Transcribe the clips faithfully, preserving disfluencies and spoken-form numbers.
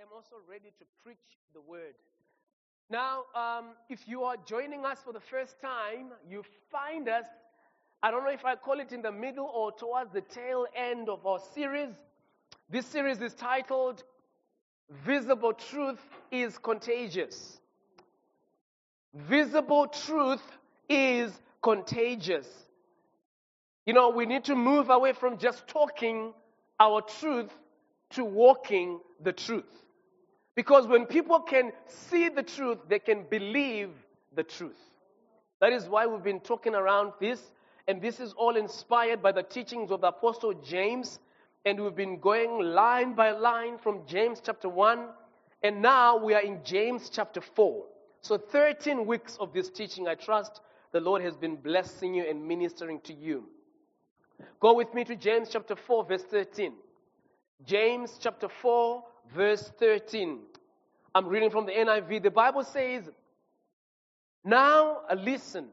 am also ready to preach the word. Now, um, if you are joining us for the first time, you find us, I don't know if I call it in the middle or towards the tail end of our series. This series is titled, Visible Truth is Contagious. Visible truth is contagious. You know, we need to move away from just talking our truth to walking the truth. Because when people can see the truth, they can believe the truth. That is why we've been talking around this, and this is all inspired by the teachings of the Apostle James, and we've been going line by line from James chapter one, and now we are in James chapter four. So thirteen weeks of this teaching, I trust the Lord has been blessing you and ministering to you. Go with me to James chapter four, verse thirteen. James chapter four, verse thirteen. I'm reading from the N I V. The Bible says, now uh, listen.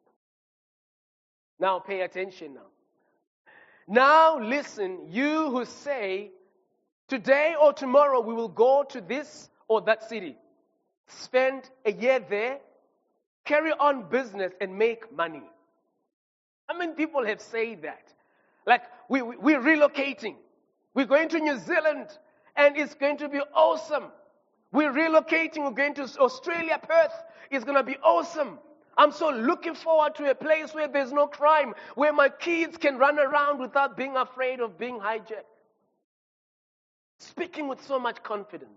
Now pay attention now. Now listen, you who say, today or tomorrow we will go to this or that city, spend a year there, carry on business and make money. How many people have said that? Like, we, we, we're relocating. We're going to New Zealand and it's going to be awesome. We're relocating. We're going to Australia, Perth. It's going to be awesome. I'm so looking forward to a place where there's no crime, where my kids can run around without being afraid of being hijacked. Speaking with so much confidence.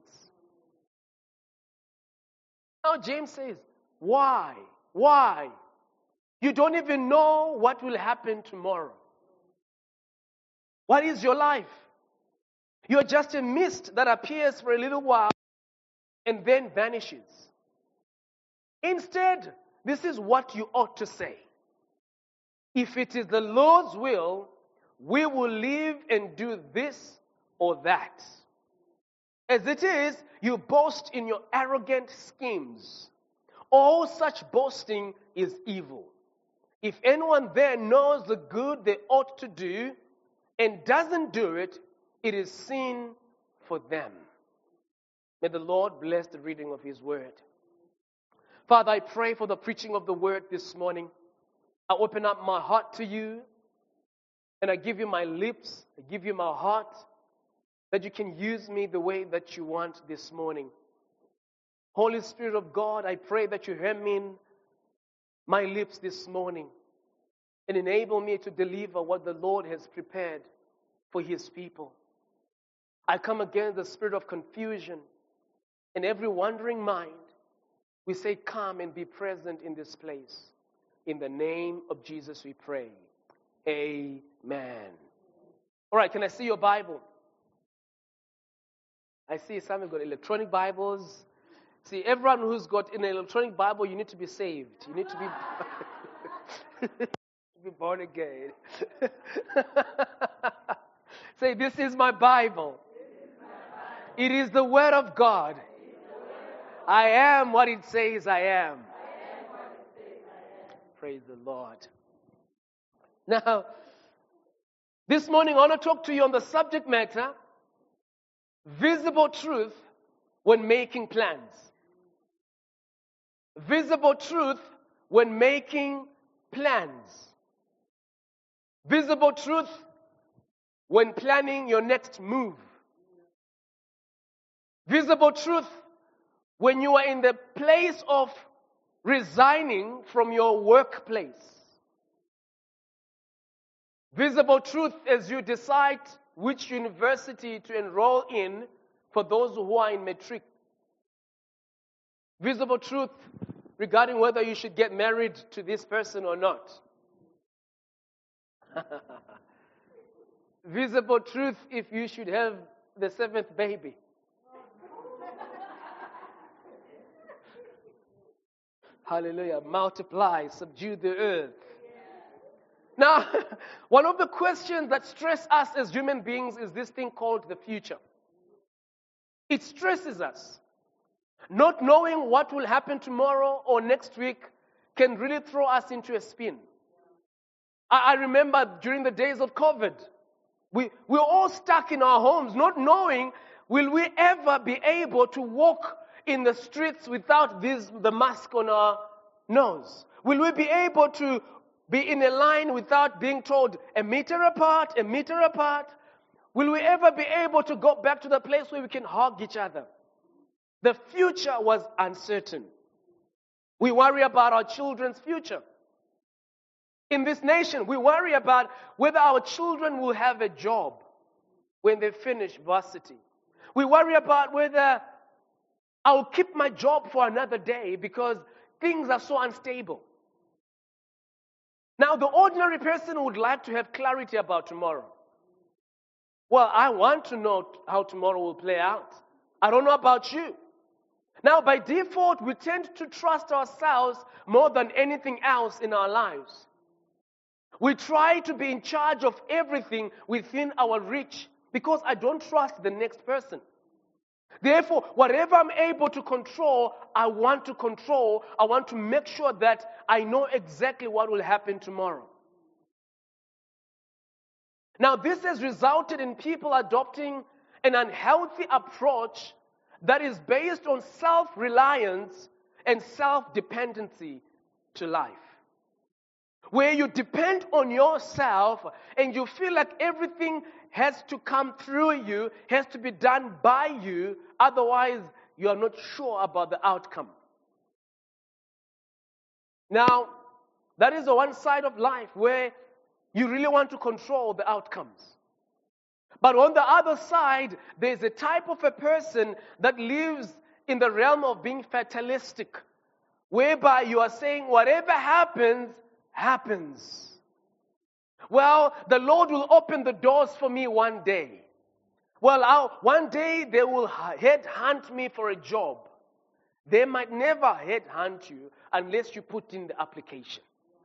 Now James says, why? Why? You don't even know what will happen tomorrow. What is your life? You're just a mist that appears for a little while and then vanishes. Instead, this is what you ought to say. If it is the Lord's will, we will live and do this or that. As it is, you boast in your arrogant schemes. All such boasting is evil. If anyone there knows the good they ought to do and doesn't do it, it is sin for them. May the Lord bless the reading of His word. Father, I pray for the preaching of the word this morning. I open up my heart to you, and I give you my lips, I give you my heart, that you can use me the way that you want this morning. Holy Spirit of God, I pray that you hear me in my lips this morning and enable me to deliver what the Lord has prepared for His people. I come against the spirit of confusion and every wandering mind. We say, come and be present in this place. In the name of Jesus we pray. Amen. All right, can I see your Bible? I see some have got electronic Bibles. See, everyone who's got an electronic Bible, you need to be saved. You need to be, be born again. Say, this is my Bible. It is the Word of God. I am what it says I am. Praise the Lord. Now, this morning I want to talk to you on the subject matter, visible truth when making plans. Visible truth when making plans. Visible truth when planning your next move. Visible truth when you are in the place of resigning from your workplace. Visible truth as you decide which university to enroll in for those who are in matric. Visible truth regarding whether you should get married to this person or not. Visible truth if you should have the seventh baby. Hallelujah. Multiply, subdue the earth. Now, one of the questions that stress us as human beings is this thing called the future. It stresses us. Not knowing what will happen tomorrow or next week can really throw us into a spin. I, I remember during the days of COVID, we, we were all stuck in our homes, not knowing will we ever be able to walk in the streets without this, the mask on our nose? Will we be able to be in a line without being told a meter apart, a meter apart? Will we ever be able to go back to the place where we can hug each other? The future was uncertain. We worry about our children's future. In this nation, we worry about whether our children will have a job when they finish varsity. We worry about whether I'll keep my job for another day because things are so unstable. Now, the ordinary person would like to have clarity about tomorrow. Well, I want to know how tomorrow will play out. I don't know about you. Now, by default, we tend to trust ourselves more than anything else in our lives. We try to be in charge of everything within our reach because I don't trust the next person. Therefore, whatever I'm able to control, I want to control. I want to make sure that I know exactly what will happen tomorrow. Now, this has resulted in people adopting an unhealthy approach that is based on self-reliance and self-dependency to life. Where you depend on yourself and you feel like everything has to come through you, has to be done by you, otherwise you are not sure about the outcome. Now, that is the one side of life where you really want to control the outcomes. But on the other side, there's a type of a person that lives in the realm of being fatalistic, whereby you are saying whatever happens, happens. Well, the Lord will open the doors for me one day. Well, I'll, one day they will headhunt me for a job. They might never headhunt you unless you put in the application.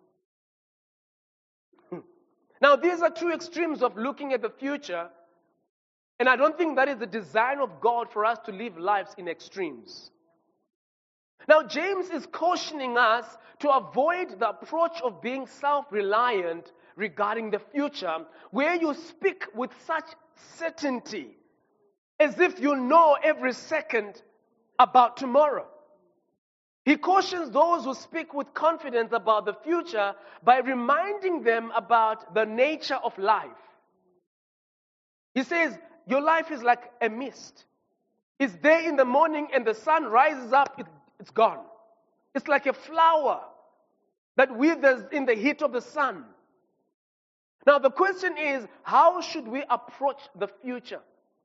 Now, these are two extremes of looking at the future, and I don't think that is the design of God for us to live lives in extremes. Now, James is cautioning us to avoid the approach of being self-reliant regarding the future, where you speak with such certainty, as if you know every second about tomorrow. He cautions those who speak with confidence about the future by reminding them about the nature of life. He says, your life is like a mist. It's there in the morning and the sun rises up, it, it's gone. It's like a flower that withers in the heat of the sun. Now the question is, how should we approach the future?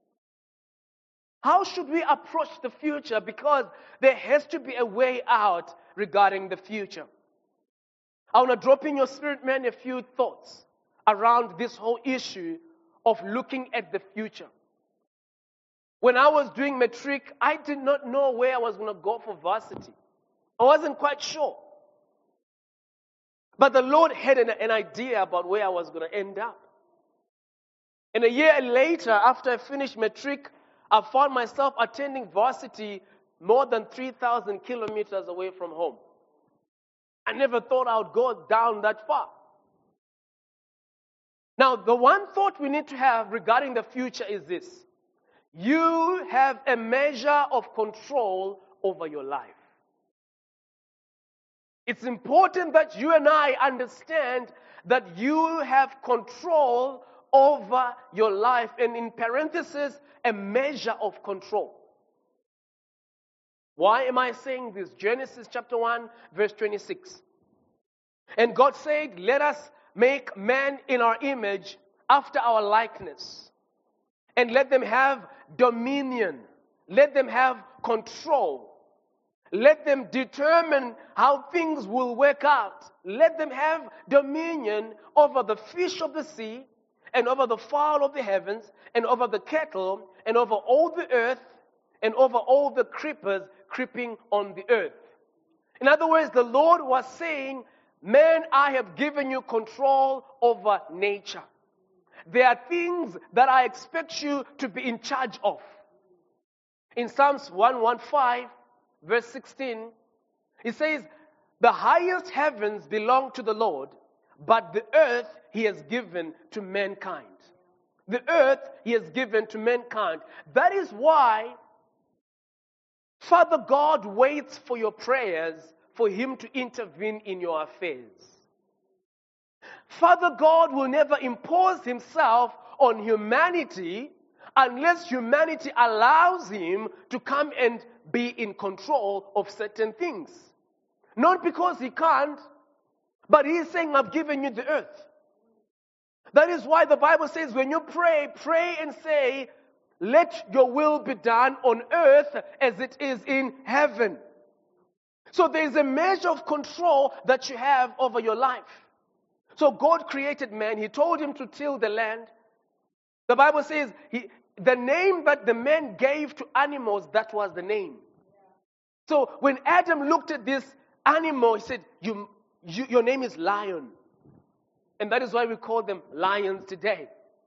How should we approach the future? Because there has to be a way out regarding the future. I want to drop in your spirit, man, a few thoughts around this whole issue of looking at the future. When I was doing matric, I did not know where I was going to go for varsity. I wasn't quite sure. But the Lord had an, an idea about where I was going to end up. And a year later, after I finished matric, I found myself attending varsity more than three thousand kilometers away from home. I never thought I would go down that far. Now, the one thought we need to have regarding the future is this. You have a measure of control over your life. It's important that you and I understand that you have control over your life, and in parentheses, a measure of control. Why am I saying this? Genesis chapter one, verse twenty-six. And God said, let us make man in our image after our likeness, and let them have dominion, let them have control. Let them determine how things will work out. Let them have dominion over the fish of the sea, and over the fowl of the heavens, and over the cattle, and over all the earth, and over all the creepers creeping on the earth. In other words, the Lord was saying, man, I have given you control over nature. There are things that I expect you to be in charge of. In Psalms one fifteen, verse sixteen, it says, the highest heavens belong to the Lord, but the earth he has given to mankind. The earth he has given to mankind. That is why Father God waits for your prayers for him to intervene in your affairs. Father God will never impose himself on humanity unless humanity allows him to come and be in control of certain things. Not because he can't, but he is saying, I've given you the earth. That is why the Bible says when you pray, pray and say, let your will be done on earth as it is in heaven. So there is a measure of control that you have over your life. So God created man. He told him to till the land. The Bible says he, the name that the man gave to animals, that was the name. So when Adam looked at this animal, he said, you, you, your name is lion. And that is why we call them lions today.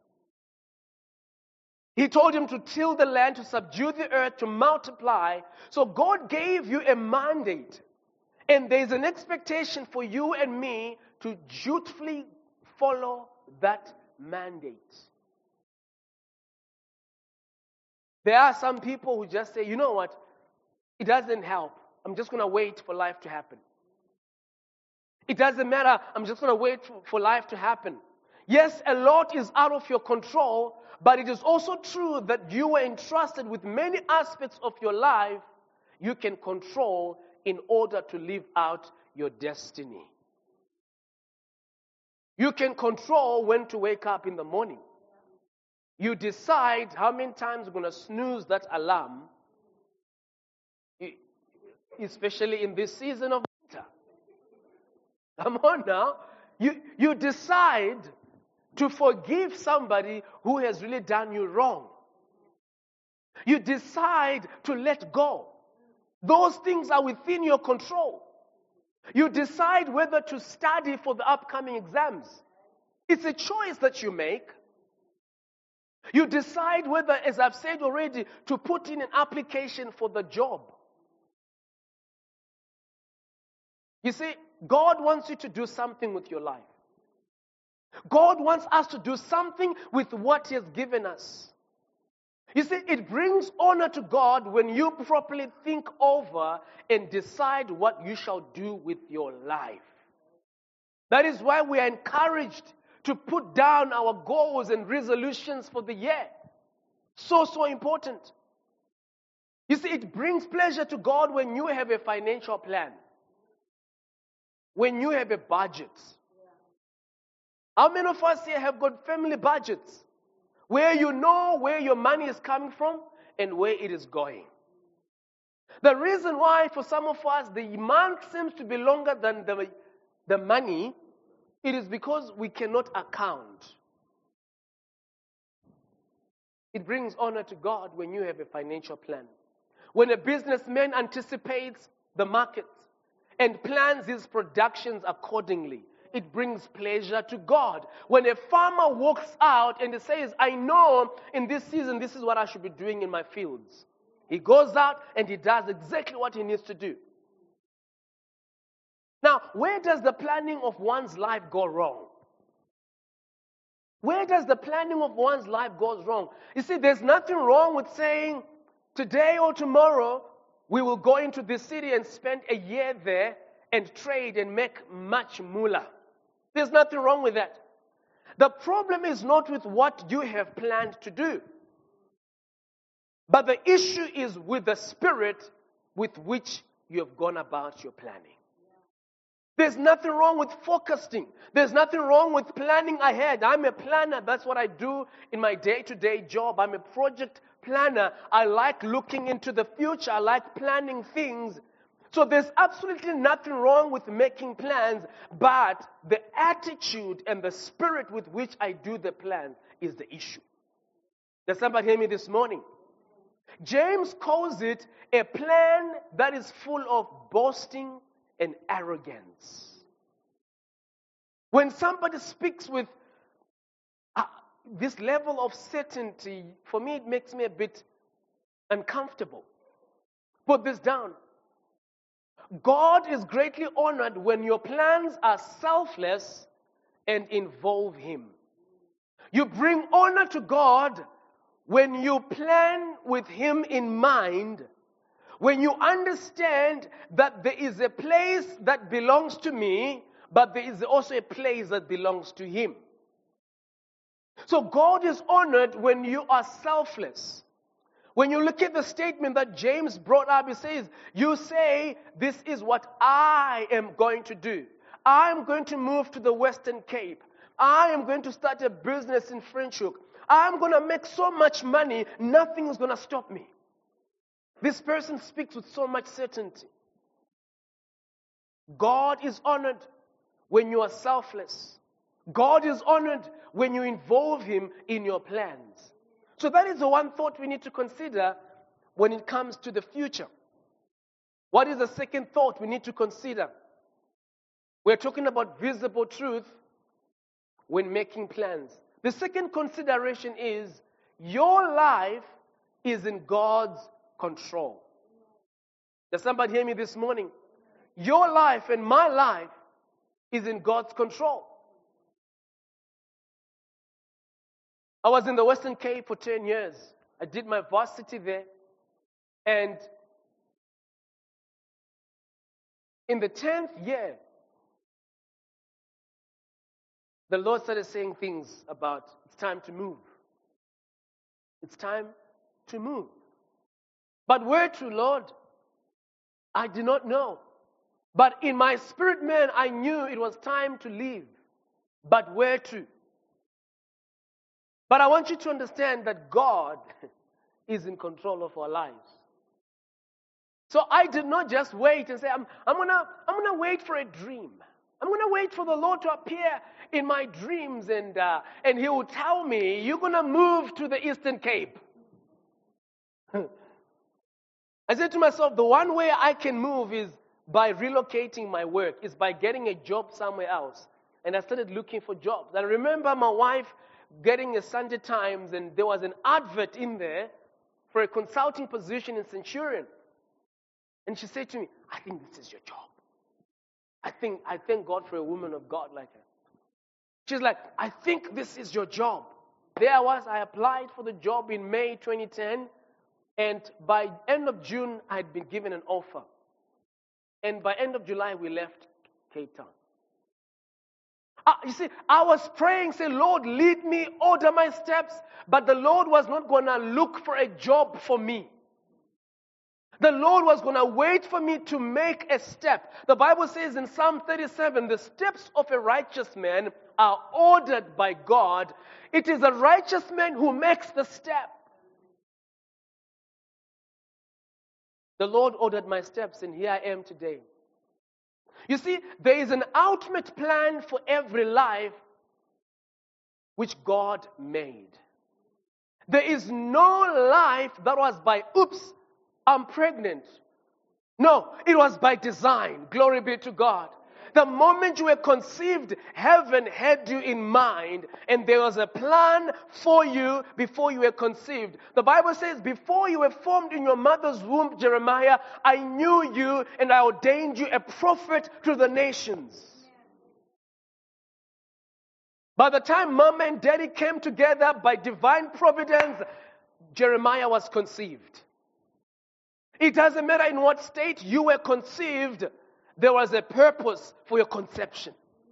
He told him to till the land, to subdue the earth, to multiply. So God gave you a mandate. And there is an expectation for you and me to dutifully follow that mandate. There are some people who just say, you know what, it doesn't help. I'm just going to wait for life to happen. It doesn't matter. I'm just going to wait for life to happen. Yes, a lot is out of your control, but it is also true that you were entrusted with many aspects of your life you can control in order to live out your destiny. You can control when to wake up in the morning. You decide how many times you're going to snooze that alarm, especially in this season of winter. Come on now. You, you decide to forgive somebody who has really done you wrong. You decide to let go. Those things are within your control. You decide whether to study for the upcoming exams. It's a choice that you make. You decide whether, as I've said already, to put in an application for the job. You see, God wants you to do something with your life. God wants us to do something with what he has given us. You see, it brings honor to God when you properly think over and decide what you shall do with your life. That is why we are encouraged to put down our goals and resolutions for the year. So, so important. You see, it brings pleasure to God when you have a financial plan. When you have a budget. How many of us here have got family budgets? Where you know where your money is coming from and where it is going. The reason why for some of us the month seems to be longer than the, the money, it is because we cannot account. It brings honor to God when you have a financial plan. When a businessman anticipates the markets and plans his productions accordingly, it brings pleasure to God. When a farmer walks out and he says, I know in this season this is what I should be doing in my fields. He goes out and he does exactly what he needs to do. Now, where does the planning of one's life go wrong? Where does the planning of one's life go wrong? You see, there's nothing wrong with saying, today or tomorrow, we will go into this city and spend a year there and trade and make much moolah. There's nothing wrong with that. The problem is not with what you have planned to do. But the issue is with the spirit with which you have gone about your planning. There's nothing wrong with focusing. There's nothing wrong with planning ahead. I'm a planner. That's what I do in my day-to-day job. I'm a project planner. I like looking into the future. I like planning things. So there's absolutely nothing wrong with making plans, but the attitude and the spirit with which I do the plans is the issue. Does somebody hear me this morning? James calls it a plan that is full of boasting and arrogance. When somebody speaks with uh, this level of certainty, for me it makes me a bit uncomfortable. Put this down. God is greatly honored when your plans are selfless and involve him. You bring honor to God when you plan with Him in mind, when you understand that there is a place that belongs to me, but there is also a place that belongs to Him. So God is honored when you are selfless. When you look at the statement that James brought up, he says, you say, this is what I am going to do. I am going to move to the Western Cape. I am going to start a business in Franschhoek. I'm going to make so much money, nothing is going to stop me. This person speaks with so much certainty. God is honored when you are selfless. God is honored when you involve Him in your plans. So that is the one thought we need to consider when it comes to the future. What is the second thought we need to consider? We're talking about visible truth when making plans. The second consideration is your life is in God's control. Does somebody hear me this morning? Your life and my life is in God's control. I was in the Western Cape for ten years. I did my varsity there. And in the tenth year, the Lord started saying things about it's time to move. It's time to move. But where to, Lord? I did not know. But in my spirit man, I knew it was time to leave. But where to? But I want you to understand that God is in control of our lives. So I did not just wait and say, I'm, I'm going to I'm gonna wait for a dream. I'm going to wait for the Lord to appear in my dreams and, uh, and He will tell me, you're going to move to the Eastern Cape. I said to myself, the one way I can move is by relocating my work, is by getting a job somewhere else. And I started looking for jobs. I remember my wife getting a Sunday Times, and there was an advert in there for a consulting position in Centurion. And she said to me, I think this is your job. I think, I thank God for a woman of God like her. She's like, I think this is your job. There I was, I applied for the job in May twenty ten, and by end of June, I had been given an offer. And by end of July, we left Cape Town. Uh, you see, I was praying, say, Lord, lead me, order my steps. But the Lord was not going to look for a job for me. The Lord was going to wait for me to make a step. The Bible says in Psalm thirty-seven, the steps of a righteous man are ordered by God. It is a righteous man who makes the step. The Lord ordered my steps, and here I am today. You see, there is an ultimate plan for every life which God made. There is no life that was by, oops, I'm pregnant. No, it was by design. Glory be to God. The moment you were conceived, heaven had you in mind, and there was a plan for you before you were conceived. The Bible says, before you were formed in your mother's womb, Jeremiah, I knew you and I ordained you a prophet to the nations. By the time mama and daddy came together by divine providence, Jeremiah was conceived. It doesn't matter in what state you were conceived, there was a purpose for your conception.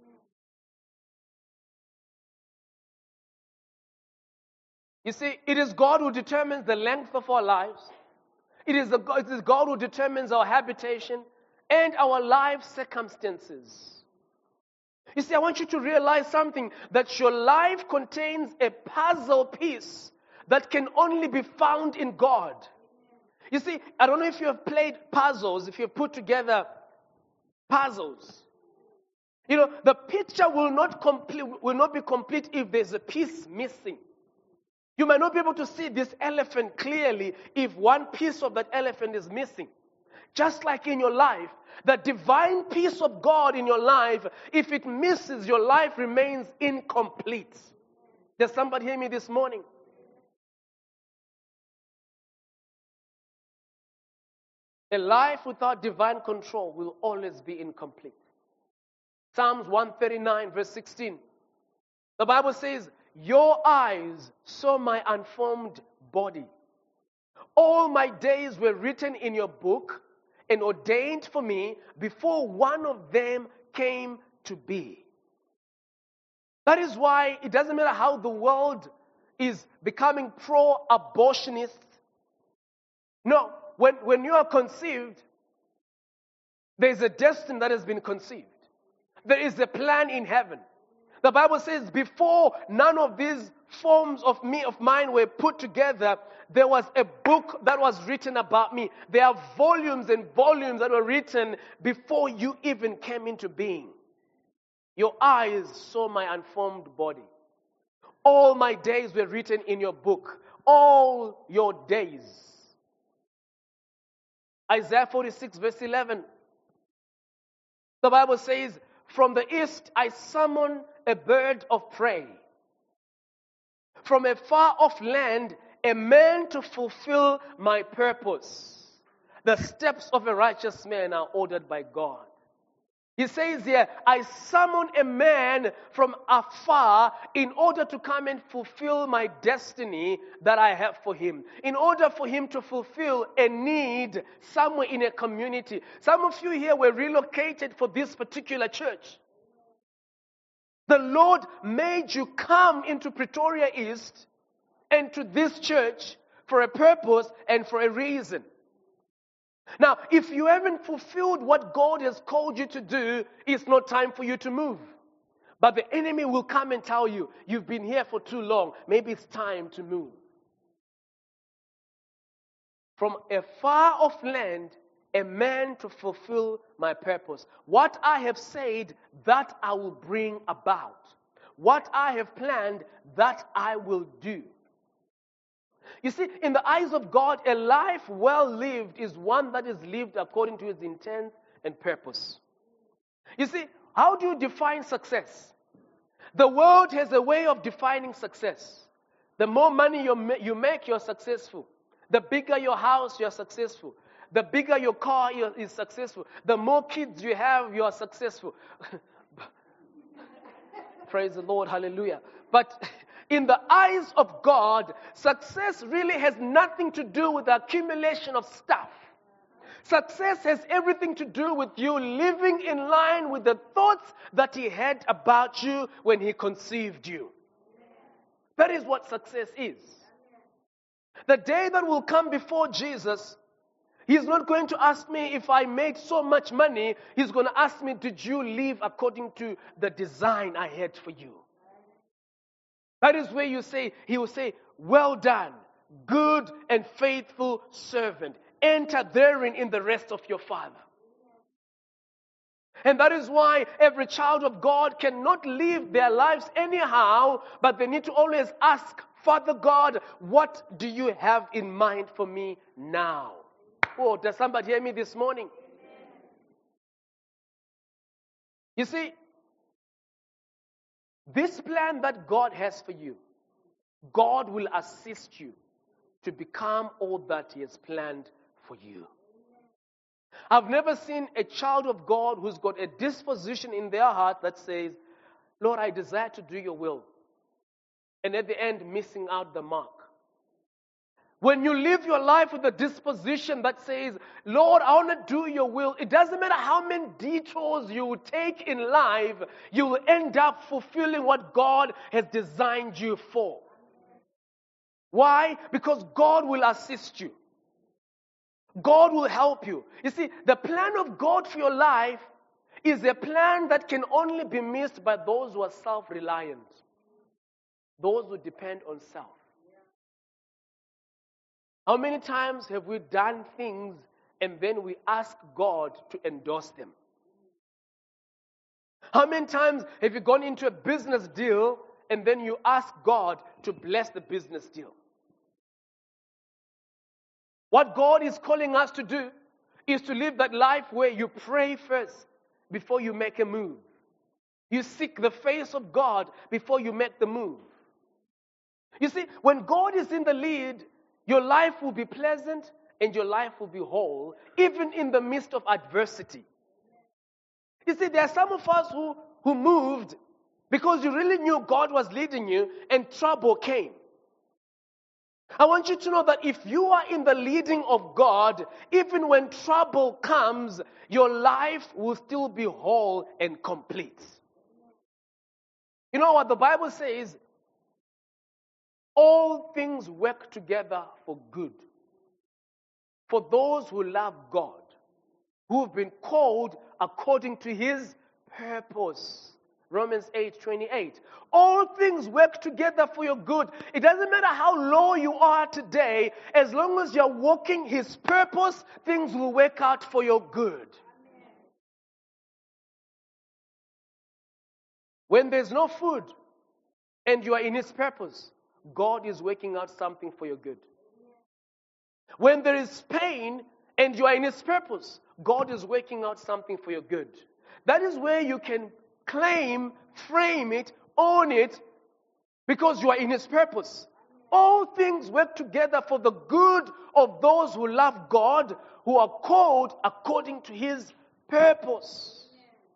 You see, it is God who determines the length of our lives. It is, the, it is God who determines our habitation and our life circumstances. You see, I want you to realize something, that your life contains a puzzle piece that can only be found in God. You see, I don't know if you have played puzzles, if you have put together puzzles. You know, the picture will not complete, will not be complete if there's a piece missing. You might not be able to see this elephant clearly if one piece of that elephant is missing. Just like in your life, the divine piece of God in your life, if it misses, your life remains incomplete. Does somebody hear me this morning? A life without divine control will always be incomplete. Psalms one thirty-nine verse sixteen. The Bible says, your eyes saw my unformed body. All my days were written in your book and ordained for me before one of them came to be. That is why it doesn't matter how the world is becoming pro-abortionist. No, when, when you are conceived, there is a destiny that has been conceived. There is a plan in heaven. The Bible says before none of these forms of me, of mine were put together, there was a book that was written about me. There are volumes and volumes that were written before you even came into being. Your eyes saw my unformed body. All my days were written in your book. All your days. Isaiah forty-six verse eleven. The Bible says, from the east I summon a bird of prey. From a far off land, a man to fulfill my purpose. The steps of a righteous man are ordered by God. He says here, I summon a man from afar in order to come and fulfill my destiny that I have for him. In order for him to fulfill a need somewhere in a community. Some of you here were relocated for this particular church. The Lord made you come into Pretoria East and to this church for a purpose and for a reason. Now, if you haven't fulfilled what God has called you to do, it's not time for you to move. But the enemy will come and tell you, you've been here for too long. Maybe it's time to move. From a far off land, a man to fulfill my purpose. What I have said, that I will bring about. What I have planned, that I will do. You see, in the eyes of God, a life well lived is one that is lived according to his intent and purpose. You see, how do you define success? The world has a way of defining success. The more money you you make, you're successful. The bigger your house, you're successful. The bigger your car is successful. The more kids you have, you are successful. Praise the Lord, hallelujah. But in the eyes of God, success really has nothing to do with the accumulation of stuff. Success has everything to do with you living in line with the thoughts that he had about you when he conceived you. That is what success is. The day that will come before Jesus, he's not going to ask me if I made so much money. He's going to ask me, did you live according to the design I had for you? That is where you say, he will say, well done, good and faithful servant. Enter therein in the rest of your Father. And that is why every child of God cannot live their lives anyhow, but they need to always ask, Father God, what do you have in mind for me now? Oh, does somebody hear me this morning? You see, this plan that God has for you, God will assist you to become all that he has planned for you. I've never seen a child of God who's got a disposition in their heart that says, Lord, I desire to do your will. And at the end, missing out the mark. When you live your life with a disposition that says, Lord, I want to do your will, it doesn't matter how many detours you will take in life, you will end up fulfilling what God has designed you for. Why? Because God will assist you. God will help you. You see, the plan of God for your life is a plan that can only be missed by those who are self-reliant. Those who depend on self. How many times have we done things and then we ask God to endorse them? How many times have you gone into a business deal and then you ask God to bless the business deal? What God is calling us to do is to live that life where you pray first before you make a move. You seek the face of God before you make the move. You see, when God is in the lead, your life will be pleasant and your life will be whole, even in the midst of adversity. You see, there are some of us who, who moved because you really knew God was leading you and trouble came. I want you to know that if you are in the leading of God, even when trouble comes, your life will still be whole and complete. You know what the Bible says? All things work together for good, for those who love God, who have been called according to His purpose. Romans eight twenty-eight. All things work together for your good. It doesn't matter how low you are today, as long as you're walking His purpose, things will work out for your good. When there's no food and you are in His purpose, God is working out something for your good. When there is pain and you are in His purpose, God is working out something for your good. That is where you can claim, frame it, own it, because you are in His purpose. All things work together for the good of those who love God, who are called according to His purpose.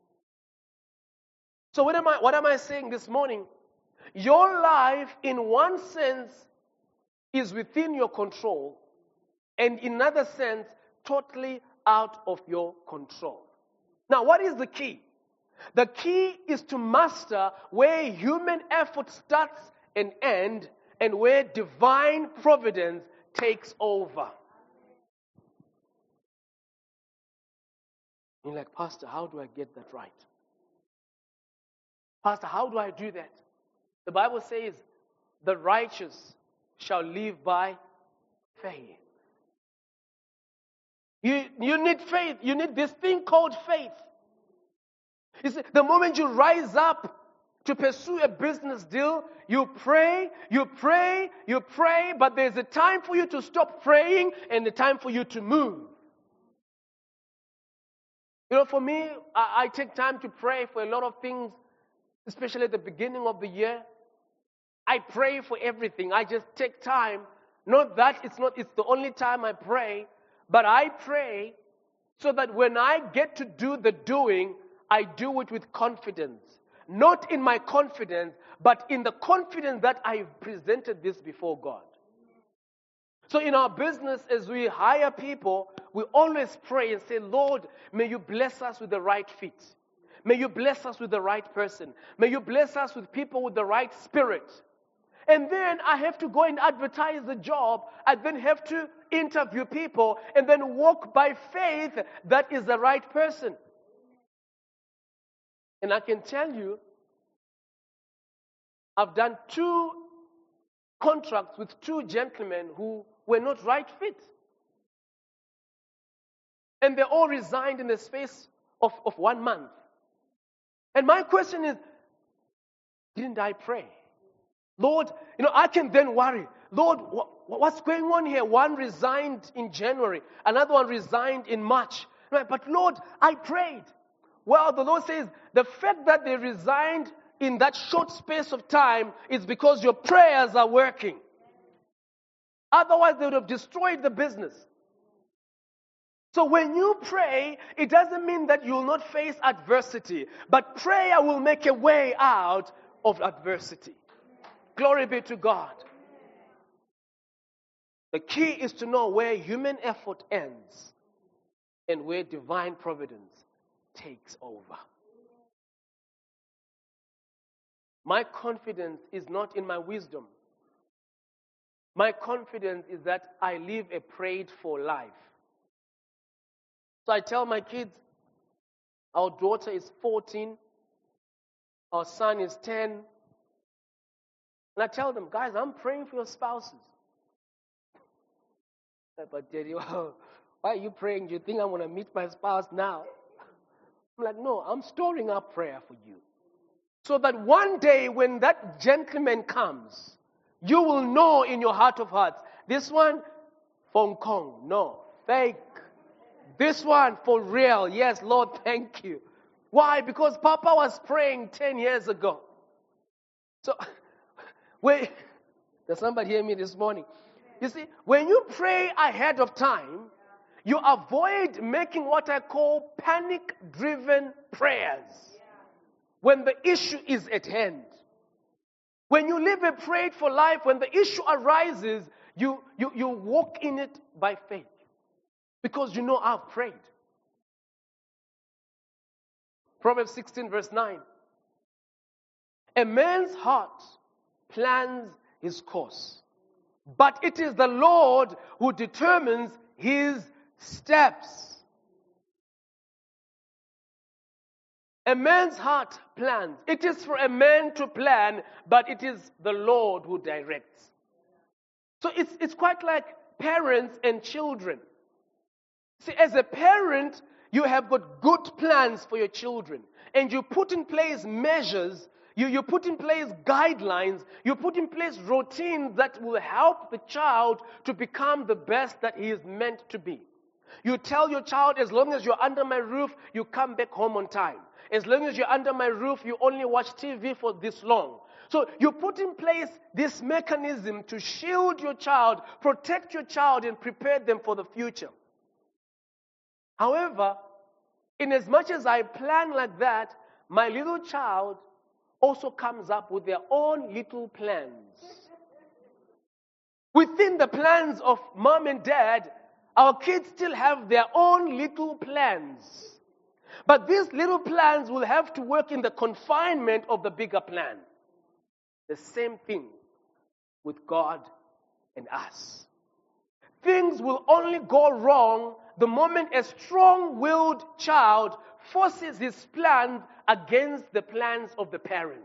So what am I, what am I saying this morning? Your life, in one sense, is within your control, and in another sense, totally out of your control. Now, what is the key? The key is to master where human effort starts and ends, and where divine providence takes over. You're like, Pastor, how do I get that right? Pastor, how do I do that? The Bible says, the righteous shall live by faith. You, you need faith. You need this thing called faith. You see, the moment you rise up to pursue a business deal, you pray, you pray, you pray, but there's a time for you to stop praying and a time for you to move. You know, for me, I, I take time to pray for a lot of things, especially at the beginning of the year. I pray for everything. I just take time. Not that it's not, it's the only time I pray, but I pray so that when I get to do the doing, I do it with confidence. Not in my confidence, but in the confidence that I've presented this before God. So in our business, as we hire people, we always pray and say, Lord, may you bless us with the right fit. May you bless us with the right person. May you bless us with people with the right spirit. And then I have to go and advertise the job. I then have to interview people and then walk by faith that is the right person. And I can tell you, I've done two contracts with two gentlemen who were not right fit. And they all resigned in the space of, of one month. And my question is, didn't I pray? Lord, you know, I can then worry. Lord, wh- what's going on here? One resigned in January. Another one resigned in March. Right? But Lord, I prayed. Well, the Lord says, the fact that they resigned in that short space of time is because your prayers are working. Otherwise, they would have destroyed the business. So when you pray, it doesn't mean that you will not face adversity. But prayer will make a way out of adversity. Glory be to God. The key is to know where human effort ends and where divine providence takes over. My confidence is not in my wisdom. My confidence is that I live a prayed-for life. So I tell my kids, our daughter is fourteen, our son is ten, and I tell them, guys, I'm praying for your spouses. But Daddy, why are you praying? Do you think I'm going to meet my spouse now? I'm like, no, I'm storing up prayer for you. So that one day when that gentleman comes, you will know in your heart of hearts, this one, Hong Kong, no, fake. This one, for real, yes, Lord, thank you. Why? Because Papa was praying ten years ago. So, wait, does somebody hear me this morning? You see, when you pray ahead of time, you avoid making what I call panic-driven prayers. when the issue is at hand. When you live a prayed for life, when the issue arises, you, you, you walk in it by faith. Because you know I've prayed. Proverbs sixteen verse nine. A man's heart plans his course, but it is the Lord who determines his steps. A man's heart plans. It is for a man to plan, but it is the Lord who directs. So it's, it's quite like parents and children. See, as a parent, you have got good plans for your children. And you put in place measures, you, you put in place guidelines, you put in place routines that will help the child to become the best that he is meant to be. You tell your child, as long as you're under my roof, you come back home on time. As long as you're under my roof, you only watch T V for this long. So you put in place this mechanism to shield your child, protect your child, and prepare them for the future. However, in as much as I plan like that, my little child also comes up with their own little plans. Within the plans of mom and dad, our kids still have their own little plans. But these little plans will have to work in the confinement of the bigger plan. The same thing with God and us. Things will only go wrong the moment a strong-willed child forces his plans against the plans of the parents.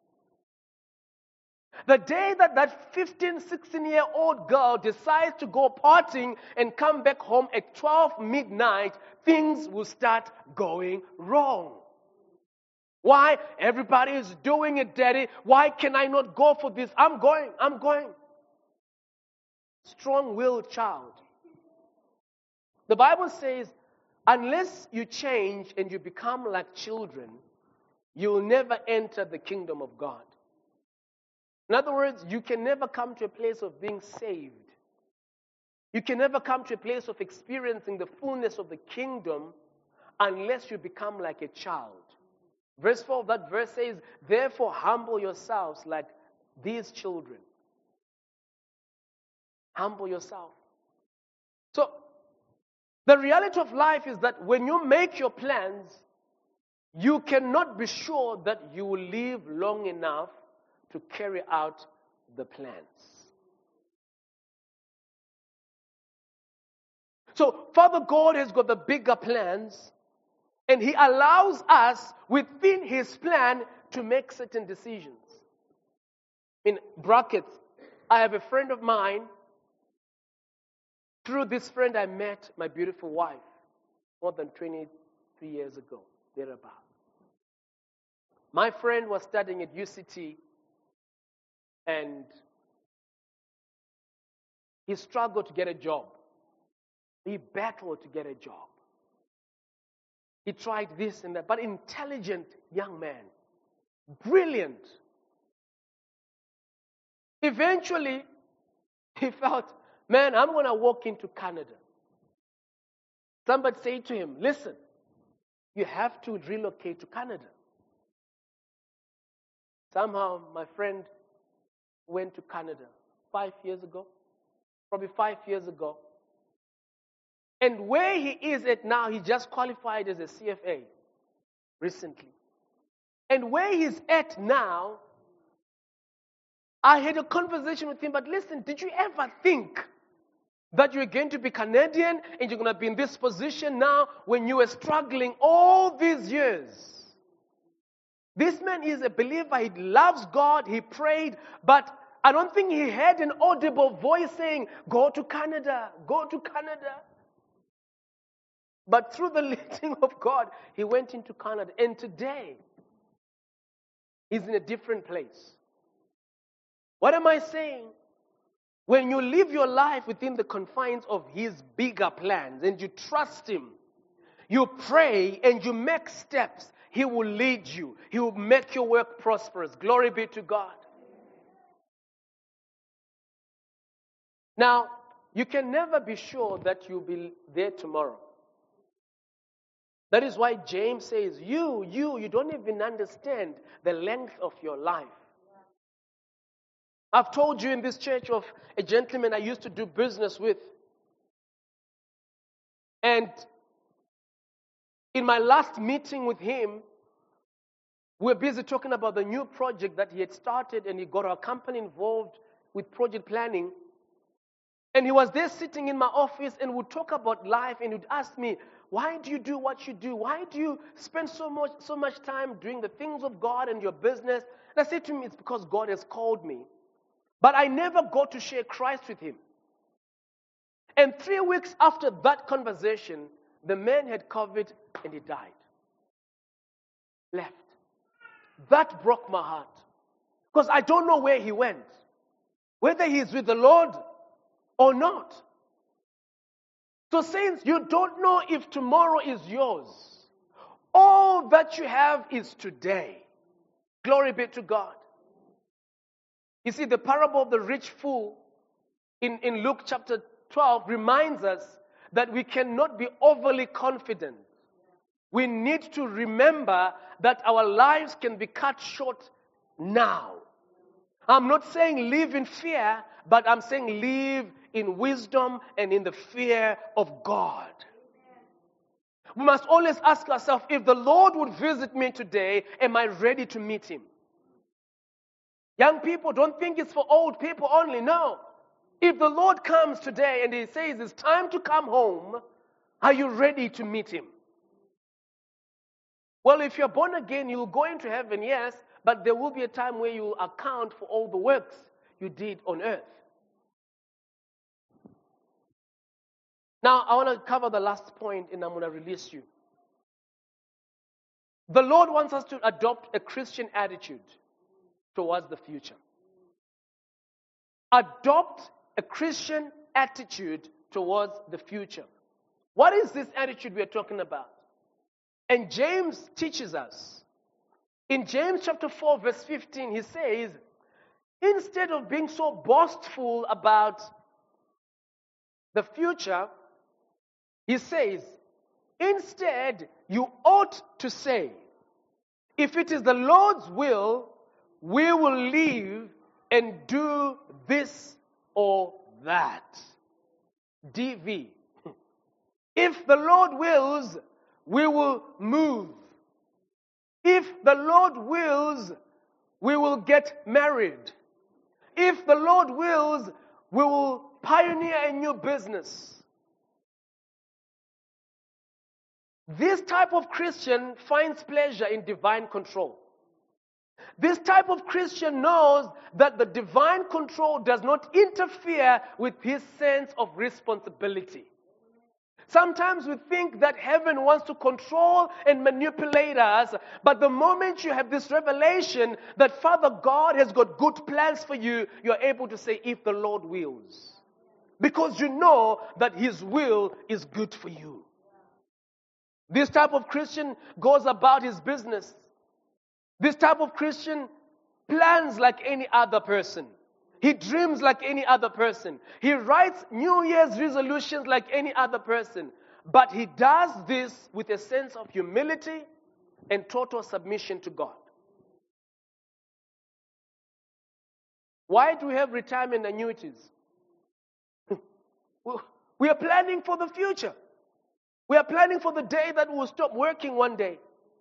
The day that that fifteen, sixteen-year-old girl decides to go partying and come back home at twelve midnight, things will start going wrong. Why? Everybody is doing it, Daddy. Why can I not go for this? I'm going, I'm going. Strong-willed child. The Bible says, unless you change and you become like children, you will never enter the kingdom of God. In other words, you can never come to a place of being saved. You can never come to a place of experiencing the fullness of the kingdom unless you become like a child. Verse four of that verse says, therefore humble yourselves like these children. Humble yourself. So, the reality of life is that when you make your plans, you cannot be sure that you will live long enough to carry out the plans. So, Father God has got the bigger plans, and He allows us within His plan to make certain decisions. In brackets, I have a friend of mine. Through this friend, I met my beautiful wife more than twenty-three years ago, thereabout. My friend was studying at U C T, and he struggled to get a job. He battled to get a job. He tried this and that, but intelligent young man, brilliant. Eventually, he felt, man, I'm going to walk into Canada. Somebody said to him, listen, you have to relocate to Canada. Somehow, my friend went to Canada five years ago, probably five years ago. And where he is at now, he just qualified as a C F A recently. And where he's at now, I had a conversation with him, but listen, did you ever think that you're going to be Canadian and you're going to be in this position now when you were struggling all these years? This man is a believer. He loves God. He prayed. But I don't think he had an audible voice saying, go to Canada, go to Canada. But through the leading of God, he went into Canada. And today, he's in a different place. What am I saying? When you live your life within the confines of His bigger plans and you trust Him, you pray and you make steps, He will lead you. He will make your work prosperous. Glory be to God. Now, you can never be sure that you'll be there tomorrow. That is why James says, you, you, you don't even understand the length of your life. I've told you in this church of a gentleman I used to do business with. And in my last meeting with him, we were busy talking about the new project that he had started, and he got our company involved with project planning. And he was there sitting in my office and would talk about life, and he'd ask me, why do you do what you do? Why do you spend so much so much time doing the things of God and your business? And I said to him, it's because God has called me. But I never got to share Christ with him. And three weeks after that conversation, the man had COVID and he died. Left. That broke my heart. Because I don't know where he went. Whether he's with the Lord or not. So saints, you don't know if tomorrow is yours. All that you have is today. Glory be to God. You see, the parable of the rich fool in, in Luke chapter twelve reminds us that we cannot be overly confident. We need to remember that our lives can be cut short now. I'm not saying live in fear, but I'm saying live in wisdom and in the fear of God. We must always ask ourselves, if the Lord would visit me today, am I ready to meet him? Young people, don't think it's for old people only. No. If the Lord comes today and he says it's time to come home, are you ready to meet him? Well, if you're born again, you'll go into heaven, yes, but there will be a time where you will account for all the works you did on earth. Now, I want to cover the last point and I'm going to release you. The Lord wants us to adopt a Christian attitude towards the future. Adopt a Christian attitude towards the future. What is this attitude we are talking about? And James teaches us. In James chapter four, verse fifteen, he says, instead of being so boastful about the future, he says, instead, you ought to say, if it is the Lord's will, we will live and do this or that. D V. If the Lord wills, we will move. If the Lord wills, we will get married. If the Lord wills, we will pioneer a new business. This type of Christian finds pleasure in divine control. This type of Christian knows that the divine control does not interfere with his sense of responsibility. Sometimes we think that heaven wants to control and manipulate us, but the moment you have this revelation that Father God has got good plans for you, you're able to say, if the Lord wills. Because you know that his will is good for you. This type of Christian goes about his business. This type of Christian plans like any other person. He dreams like any other person. He writes New Year's resolutions like any other person. But he does this with a sense of humility and total submission to God. Why do we have retirement annuities? We are planning for the future. We are planning for the day that we'll stop working one day.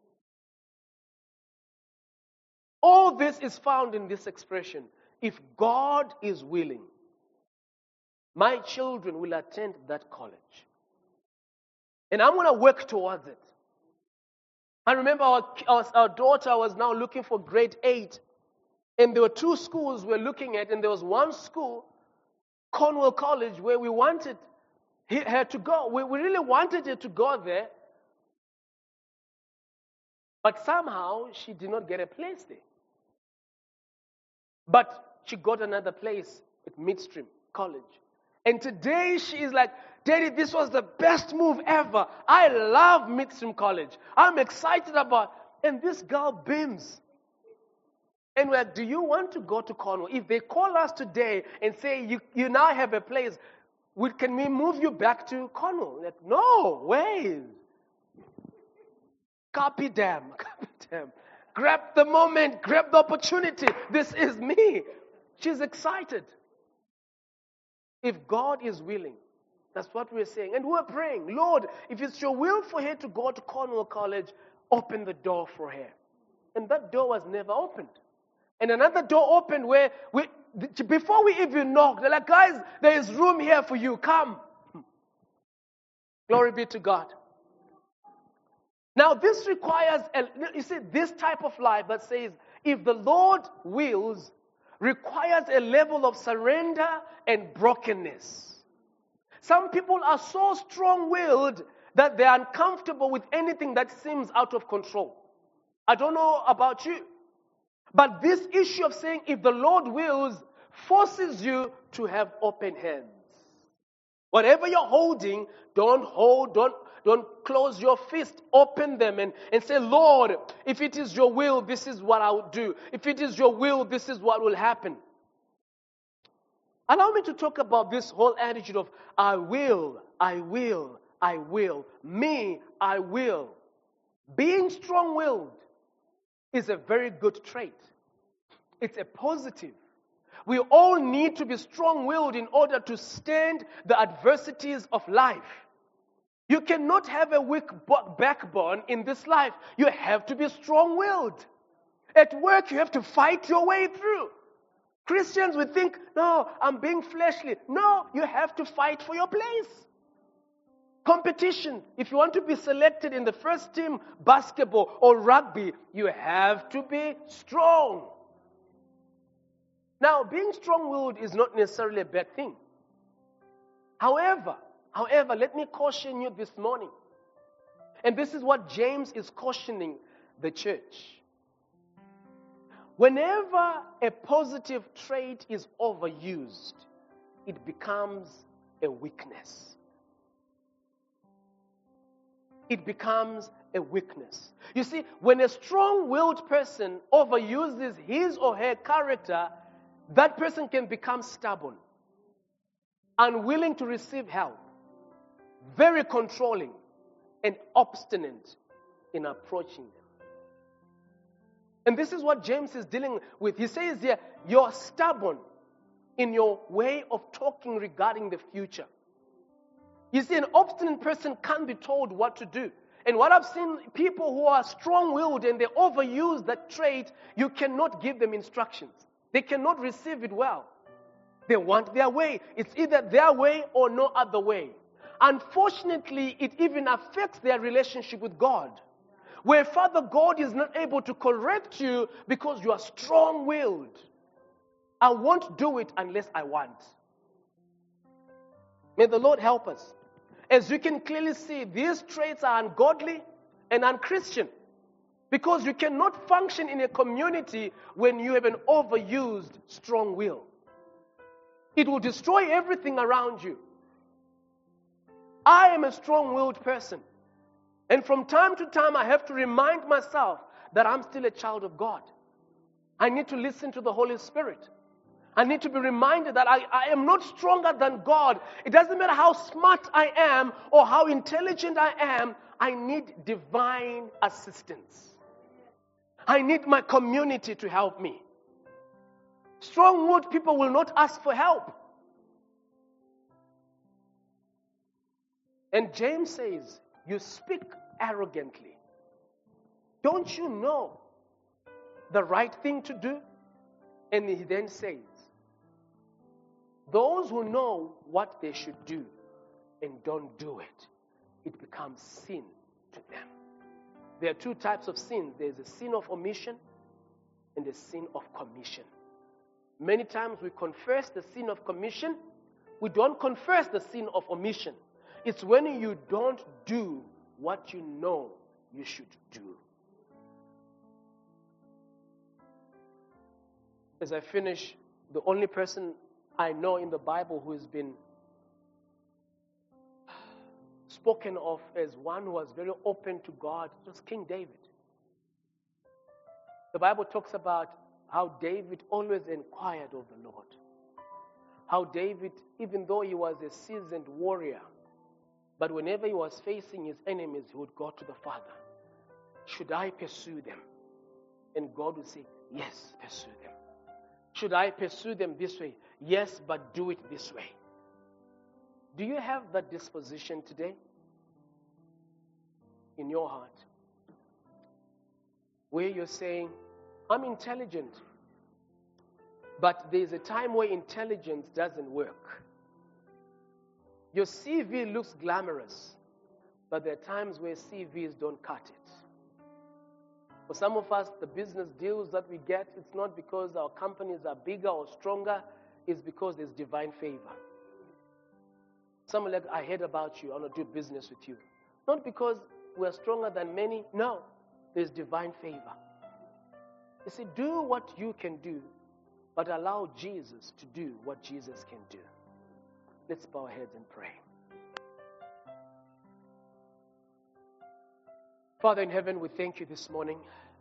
All this is found in this expression. If God is willing, my children will attend that college. And I'm going to work towards it. I remember our, our, our daughter was now looking for grade eight. And there were two schools we were looking at. And there was one school, Cornwall College, where we wanted her to go. We, we really wanted her to go there. But somehow she did not get a place there. But she got another place at Midstream College. And today she is like, Daddy, this was the best move ever. I love Midstream College. I'm excited about it. And this girl beams. And we're like, do you want to go to Cornwall? If they call us today and say, you, you now have a place, we, can we move you back to Cornwall? Like, no way. Copy them. Copy them. Grab the moment. Grab the opportunity. This is me. She's excited. If God is willing, that's what we're saying. And we're praying, Lord, if it's your will for her to go to Cornwall College, open the door for her. And that door was never opened. And another door opened where we, before we even knocked, they're like, guys, there is room here for you. Come. Glory be to God. Now, this requires, a, you see, this type of life that says, if the Lord wills, requires a level of surrender and brokenness. Some people are so strong-willed that they're uncomfortable with anything that seems out of control. I don't know about you, but this issue of saying, if the Lord wills, forces you to have open hands. Whatever you're holding, don't hold, don't, don't close your fist. Open them and, and say, Lord, if it is your will, this is what I will do. If it is your will, this is what will happen. Allow me to talk about this whole attitude of, I will, I will, I will. Me, I will. Being strong-willed is a very good trait. It's a positive. We all need to be strong-willed in order to stand the adversities of life. You cannot have a weak backbone in this life. You have to be strong-willed. At work, you have to fight your way through. Christians would think, no, I'm being fleshly. No, you have to fight for your place. Competition. If you want to be selected in the first team, basketball or rugby, you have to be strong. Now, being strong-willed is not necessarily a bad thing. However, however, let me caution you this morning. And this is what James is cautioning the church. Whenever a positive trait is overused, it becomes a weakness. It becomes a weakness. You see, when a strong-willed person overuses his or her character, that person can become stubborn, unwilling to receive help, very controlling, and obstinate in approaching them. And this is what James is dealing with. He says here, you're stubborn in your way of talking regarding the future. You see, an obstinate person can't be told what to do. And what I've seen, people who are strong-willed and they overuse that trait, you cannot give them instructions. They cannot receive it well. They want their way. It's either their way or no other way. Unfortunately, it even affects their relationship with God, where Father God is not able to correct you because you are strong-willed. I won't do it unless I want. May the Lord help us. As you can clearly see, these traits are ungodly and unchristian, because you cannot function in a community when you have an overused strong will. It will destroy everything around you. I am a strong-willed person. And from time to time, I have to remind myself that I'm still a child of God. I need to listen to the Holy Spirit. I need to be reminded that I, I am not stronger than God. It doesn't matter how smart I am or how intelligent I am. I need divine assistance. I need my community to help me. Strong-willed people will not ask for help. And James says, you speak arrogantly. Don't you know the right thing to do? And he then says, those who know what they should do and don't do it, it becomes sin to them. There are two types of sin. There's a sin of omission and a sin of commission. Many times we confess the sin of commission. We don't confess the sin of omission. It's when you don't do what you know you should do. As I finish, the only person I know in the Bible who has been spoken of as one who was very open to God was King David. The Bible talks about how David always inquired of the Lord. How David, even though he was a seasoned warrior, but whenever he was facing his enemies, he would go to the Father. should I pursue them? And God will say, yes, pursue them. Should I pursue them this way? Yes, but do it this way. Do you have that disposition today in your heart? Where you're saying, I'm intelligent, but there's a time where intelligence doesn't work. Your C V looks glamorous, but there are times where C Vs don't cut it. For some of us, the business deals that we get, it's not because our companies are bigger or stronger, it's because there's divine favor. Someone like, I heard about you, I want to do business with you. Not because we're stronger than many, no, there's divine favor. You see, do what you can do, but allow Jesus to do what Jesus can do. Let's bow our heads and pray. Father in heaven, we thank you this morning.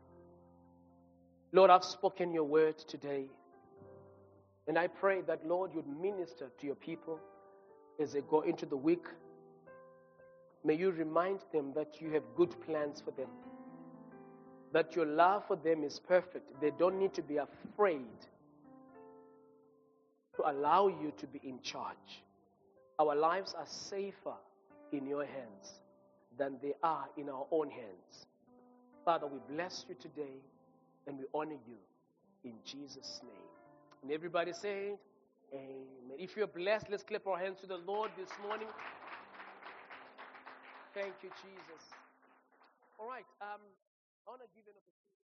Lord, I've spoken your word today. And I pray that, Lord, you'd minister to your people as they go into the week. May you remind them that you have good plans for them, that your love for them is perfect. They don't need to be afraid to allow you to be in charge. Our lives are safer in your hands than they are in our own hands. Father, we bless you today and we honor you in Jesus' name. And everybody say, amen. If you're blessed, let's clap our hands to the Lord this morning. Thank you, Jesus. All right. Um, I want to give you an opportunity.